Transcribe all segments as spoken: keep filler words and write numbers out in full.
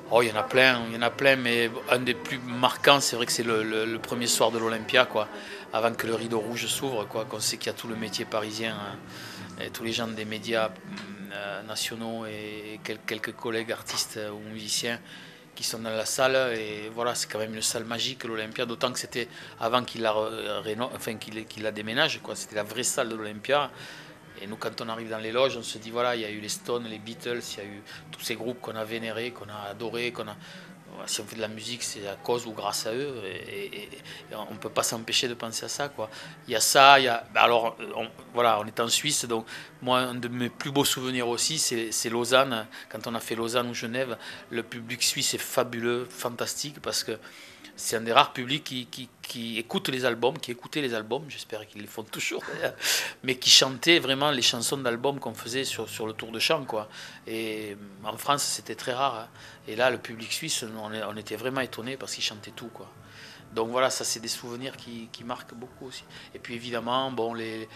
Oh, il y en a plein, il y en a plein, mais un des plus marquants, c'est vrai que c'est le, le, le premier soir de l'Olympia, quoi, avant que le rideau rouge s'ouvre, quoi, qu'on sait qu'il y a tout le métier parisien, hein, et tous les gens des médias euh, nationaux et quelques collègues artistes ou musiciens qui sont dans la salle. Et voilà, c'est quand même une salle magique, l'Olympia, d'autant que c'était avant qu'il la, réno... enfin, qu'il qu'il la déménage, quoi. C'était la vraie salle de l'Olympia. Et nous, quand on arrive dans les loges, on se dit, voilà, il y a eu les Stones, les Beatles, il y a eu tous ces groupes qu'on a vénérés, qu'on a adorés, qu'on a... Si on fait de la musique, c'est à cause ou grâce à eux. Et, et, et on ne peut pas s'empêcher de penser à ça, quoi. Il y a ça, il y a... Alors, on, voilà, on est en Suisse, donc moi, un de mes plus beaux souvenirs aussi, c'est Lausanne. Quand on a fait Lausanne ou Genève, le public suisse est fabuleux, fantastique, parce que c'est un des rares publics qui, qui, qui écoute les albums, qui écoutait les albums, j'espère qu'ils les font toujours, mais qui chantaient vraiment les chansons d'albums qu'on faisait sur, sur le tour de chant, quoi. Et en France, c'était très rare, hein. Et là, le public suisse, on, on était vraiment étonnés parce qu'ils chantaient tout, quoi. Donc voilà, ça c'est des souvenirs qui, qui marquent beaucoup aussi. Et puis évidemment, bon, les,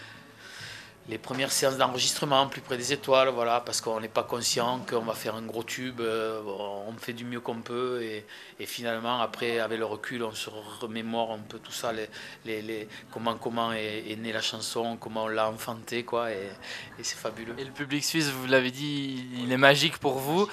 les premières séances d'enregistrement plus près des étoiles, voilà, parce qu'on n'est pas conscient qu'on va faire un gros tube, euh, on fait du mieux qu'on peut, et, et finalement après avec le recul on se remémore un peu tout ça, les, les, les, comment, comment est, est née la chanson, comment on l'a enfantée, quoi, et, et c'est fabuleux. Et le public suisse, vous l'avez dit, il est magique pour vous.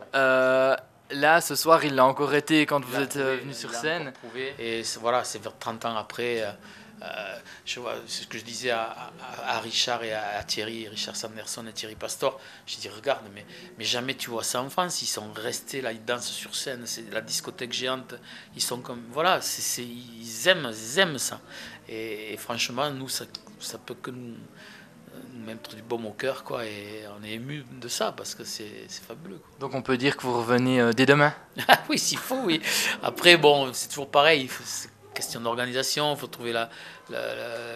Euh, là, ce soir, il l'a encore été quand vous êtes prouvé, venu sur scène. Et voilà, c'est vers trente ans après. Euh, c'est ce que je disais à, à, à Richard et à, à Thierry, Richard Sanderson et Thierry Pastor. Je dis, regarde, mais, mais jamais tu vois ça en France. Ils sont restés là, ils dansent sur scène, c'est la discothèque géante. Ils sont comme, voilà, c'est c'est ils aiment, ils aiment ça. Et, et franchement, nous, ça, ça peut que nous, nous mettre du baume au cœur, quoi. Et on est ému de ça parce que c'est fabuleux, quoi. Donc on peut dire que vous revenez euh, dès demain. Oui, s'il faut, oui. Après, bon, c'est toujours pareil. C'est question d'organisation. Il faut trouver la, la, la,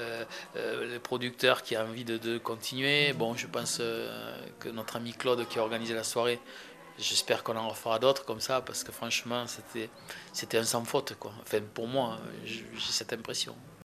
euh, le producteur qui a envie de, de continuer. Bon, je pense euh, que notre ami Claude qui a organisé la soirée, j'espère qu'on en refera d'autres comme ça parce que franchement, c'était un sans faute, quoi. Enfin, pour moi, j'ai cette impression.